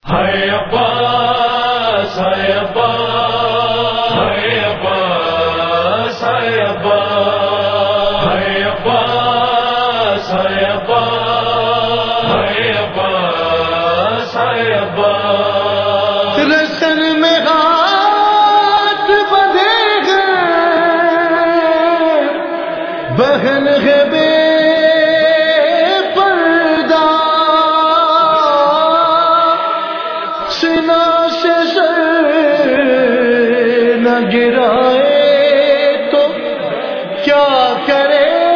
ہے عباس ہے عباس ہے عباس ہے عباس ہے عباس ہے عباس ہے عباس ہے عباس رسن میں ہاتھ بدھے گئے بہن ہے بے پردہ سنا سے سر نہ گرائے تو کیا کرے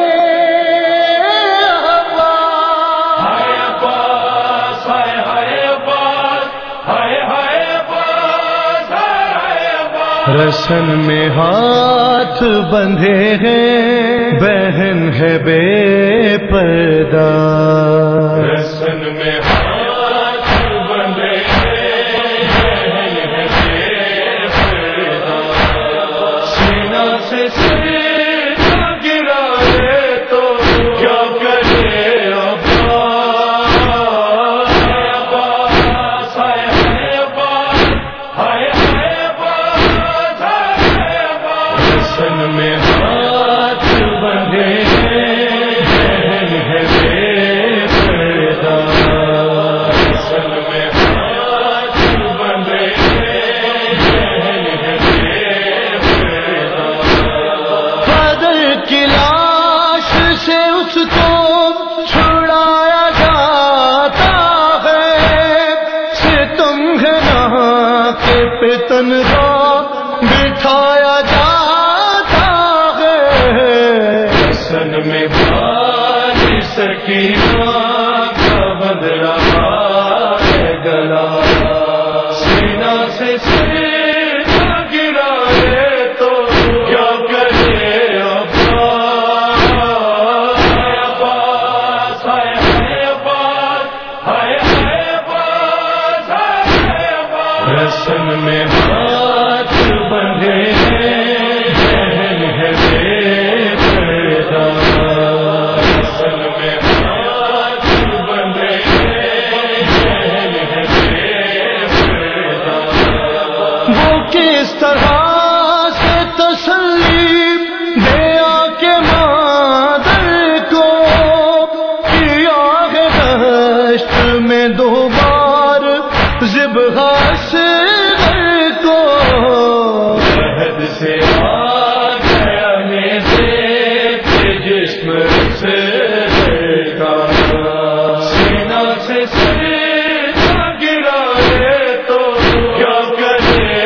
رسن میں ہاتھ بندھے ہیں بہن ہے بے پردہ رسن میں ہاتھ بندھے ہیں بہن ہے بے پردہ سینہ سے سر نہ گرائے تو کیا کرے میں ہاتھ بندھے بہن ہے بے پردہ رسن میں ہاتھ بندھے بہن ہے بے پردہ قدر کی لاش سے اس کو چھڑایا جاتا ہے ستم ہے نہ کہ پہ تنہا بٹھایا جاتا رسن میں بھاری سکینہ کا بدلا ہے گلا سینہ سے سر نہ گرائے تو کیا کرے رسن میں ہاتھ بندھے بہن ہے بے پردہ رسن میں ہاتھ بندھے بہن ہے بے پردہ وہ کس طرح سے تسلی دیا کہ مادر کو کیا ہے دشت میں دو بار ذبح اصغر کو عہد سے آ گیا میرے جسم سے کا سینہ سے سر نہ گرائے تو کیا کرے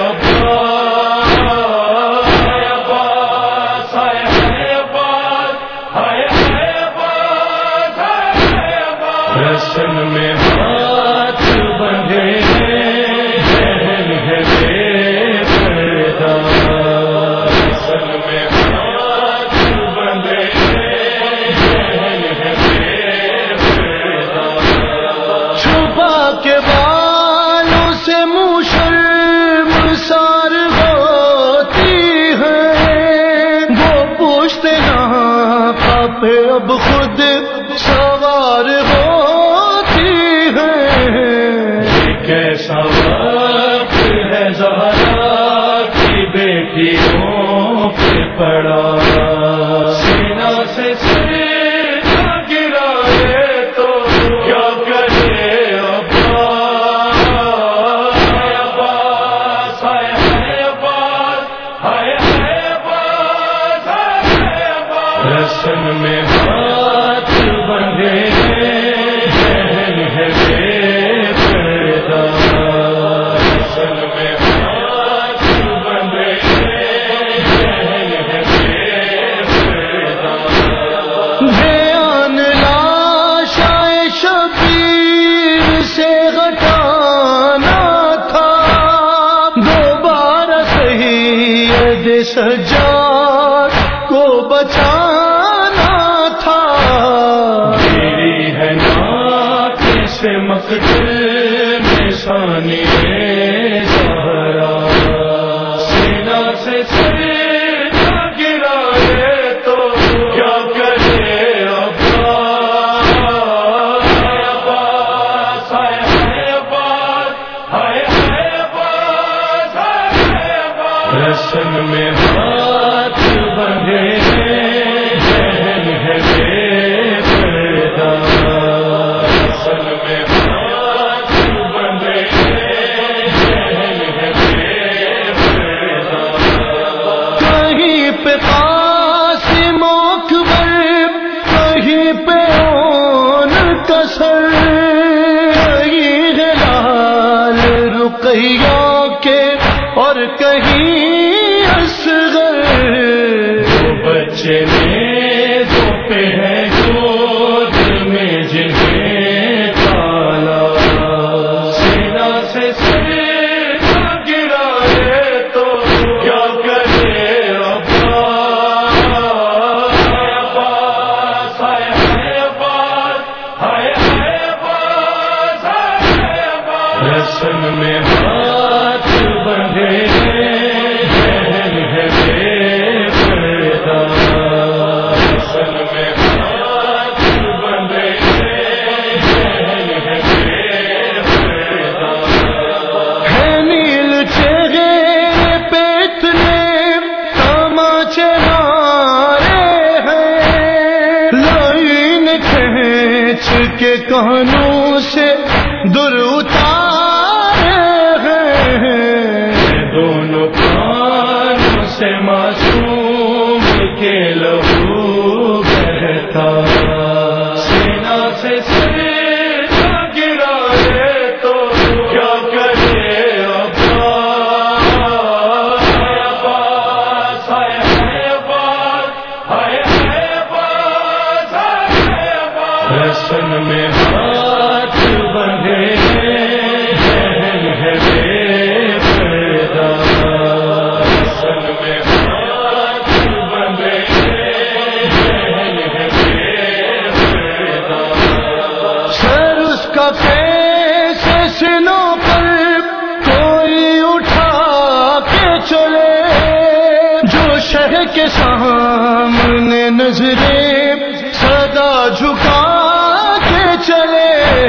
رسن میں ہاتھ بندھے بہن ہے بے پردہ رسن میں ہاتھ بندھے بہن ہے بے پردہ چھپا کے بالوں سے منہ شرم سار ہوتی ہے وہ پوچھتے نہ پاپے اب خود سوار ہوتی ہے کیسا وقت ہے زہرا کی بیٹیوں پہ پڑا سینہ سے سر نہ گرائے تو کیا کرے رسن میں ہاتھ بندھے بہن ہے بے پردہ رسن میں ہاتھ بندھے بہن ہے بے پردہ بیان لاشائے شبیر سے ہٹانا تھا دوبارہ سید سجاد کو بچانا تھا میری ہے ناک سے مقتل میں ثانی زہرا سینہ سے سر نہ گرائے تو کیا کرے عباس رسن میں ہاتھ بندھے ذہن ہے بے پردہ، رسن میں ہاتھ بندھے ذہن ہے بے پردہ، کہیں پہ قاسم اکبر، کہیں پہ اون کسر، کہیں ہلال رقیہ کے اور کہیں اصغر، وہ بچے میزوں پہ ہے گود میں جنہیں پالا، سینہ سے سر گرائے تو کیا کرے عباس، عباس ہائے عباس، ہائے عباس ہائے عباس، رسن میں ہاتھ بندھے ذہن ہے بے پردہ، رسن میں ہاتھ بندھے ذہن ہے بے پردہ، ہے نیل چہرے پہ اتنے تماچے مارے ہیں، لائن کھینچ کے کانوں سے در اتارے ہیں، دونوں کانوں سے معصوم کے لہو بہتا، سینہ سے سر گرائے تو کیا کرے عباس، عباس ہائے عباس، ہائے عباس ہائے عباس، رسن میں ہاتھ بندھے ذہن ہے بے پردہ، رسن میں ہاتھ بندھے ذہن ہے بے پردہ، سر اس کا کیسے سنوں پر کوئی اٹھا کے چلے، جو شہ کے سامنے نظریں سدا جھکا کے چلے،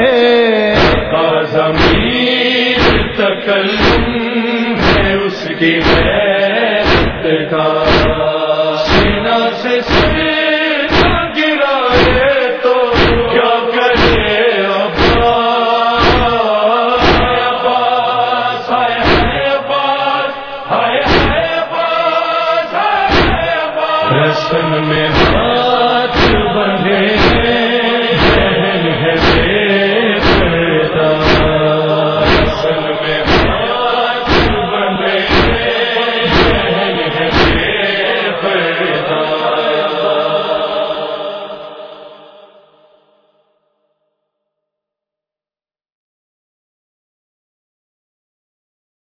ضمیر تکلم ہے اس کی غیرت کا، سینہ سے سر